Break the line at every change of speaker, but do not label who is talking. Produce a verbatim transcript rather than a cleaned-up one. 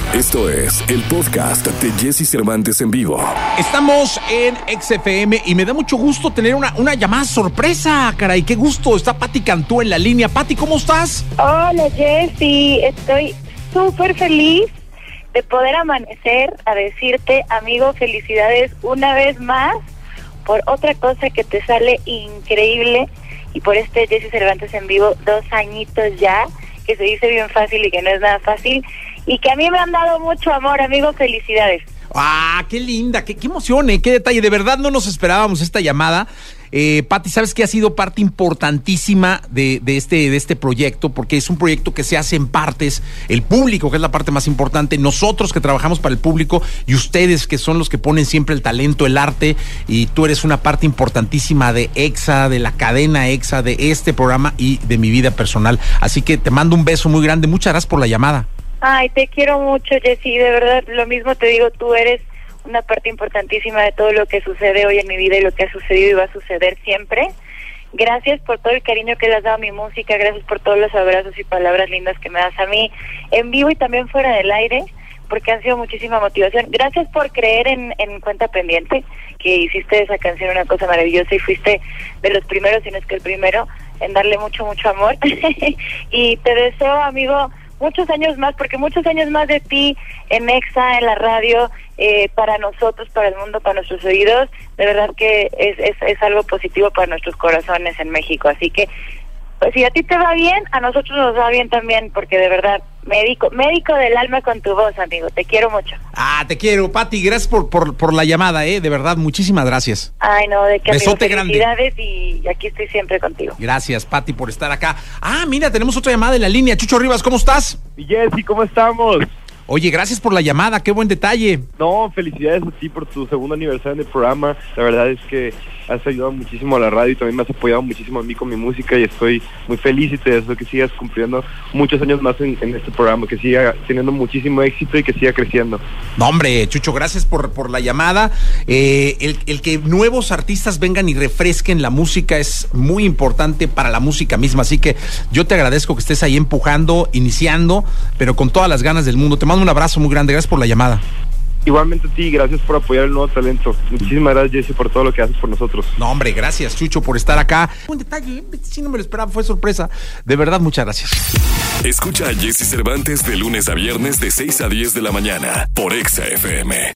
Esto es el podcast de Jesse Cervantes en vivo.
Estamos en X F M y me da mucho gusto tener una, una llamada sorpresa, caray. Qué gusto, está Pati Cantú en la línea. Pati, ¿cómo estás?
Hola, Jessy, estoy súper feliz de poder amanecer a decirte, amigo, felicidades una vez más por otra cosa que te sale increíble y por este Jesse Cervantes en vivo, dos añitos ya, que se dice bien fácil y que no es nada fácil, y que a mí me han dado mucho amor, amigo, felicidades.
Ah, qué linda, qué, qué emoción, ¿eh? Qué detalle, de verdad no nos esperábamos esta llamada. Eh, Pati, sabes que ha sido parte importantísima de, de, este, de este proyecto, porque es un proyecto que se hace en partes, el público, que es la parte más importante, nosotros que trabajamos para el público y ustedes que son los que ponen siempre el talento, el arte, y tú eres una parte importantísima de EXA, de la cadena EXA, de este programa y de mi vida personal. Así que te mando un beso muy grande, muchas gracias por la llamada.
Ay, te quiero mucho, Jessy, de verdad, lo mismo te digo, tú eres una parte importantísima de todo lo que sucede hoy en mi vida y lo que ha sucedido y va a suceder siempre. Gracias por todo el cariño que le has dado a mi música, gracias por todos los abrazos y palabras lindas que me das a mí, en vivo y también fuera del aire, porque han sido muchísima motivación. Gracias por creer en, en Cuenta Pendiente, que hiciste de esa canción una cosa maravillosa y fuiste de los primeros, si no es que el primero, en darle mucho, mucho amor. Y te deseo, amigo, muchos años más, porque muchos años más de ti en EXA, en la radio, eh, para nosotros, para el mundo, para nuestros oídos, de verdad que es, es, es algo positivo para nuestros corazones en México, así que pues si a ti te va bien, a nosotros nos va bien también, porque de verdad, médico, médico del alma con tu voz, amigo, te quiero mucho.
Ah, te quiero, Pati, gracias por, por, por la llamada, eh, de verdad, muchísimas gracias.
Ay, no, de qué, amigo,
besote
felicidades
grande.
Y aquí estoy siempre contigo.
Gracias, Pati, por estar acá. Ah, mira, tenemos otra llamada en la línea. Chucho Rivas, ¿cómo estás?
Y Jessy, ¿cómo estamos?
Oye, gracias por la llamada, qué buen detalle.
No, felicidades a ti por tu segundo aniversario en el programa. La verdad es que has ayudado muchísimo a la radio y también me has apoyado muchísimo a mí con mi música y estoy muy feliz y te deseo que sigas cumpliendo muchos años más en, en este programa, que siga teniendo muchísimo éxito y que siga creciendo.
No, hombre, Chucho, gracias por, por la llamada. Eh, el, el que nuevos artistas vengan y refresquen la música es muy importante para la música misma, así que yo te agradezco que estés ahí empujando, iniciando, pero con todas las ganas del mundo. Te mando un abrazo muy grande, gracias por la llamada.
Igualmente a ti, gracias por apoyar el nuevo talento. Muchísimas gracias, Jessy, por todo lo que haces por nosotros.
No, hombre, gracias, Chucho, por estar acá. Un detalle, si no me lo esperaba, fue sorpresa. De verdad, muchas gracias.
Escucha a Jesse Cervantes de lunes a viernes de seis a diez de la mañana por EXA F M.